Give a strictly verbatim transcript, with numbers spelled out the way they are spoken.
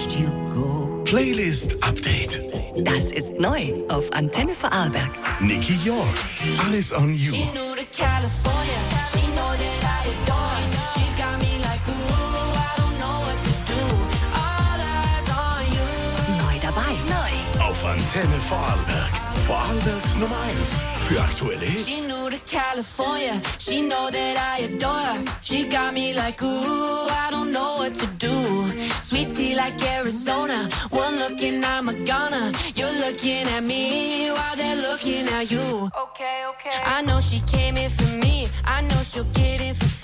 watched you go. Playlist Update. Das ist neu auf Antenne Vorarlberg. Nicky York, Eyes on You. Neu dabei. Neu. Auf Antenne Vorarlberg. Vorarlbergs Nummer eins für aktuelle Hits. She knew the California, she know that I adore her. She got me like, ooh, I don't know what to do. Sweet tea like Arizona, one look and I'm a goner. You're looking at me while they're looking at you. Okay, okay. I know she came in for me, I know she'll get in for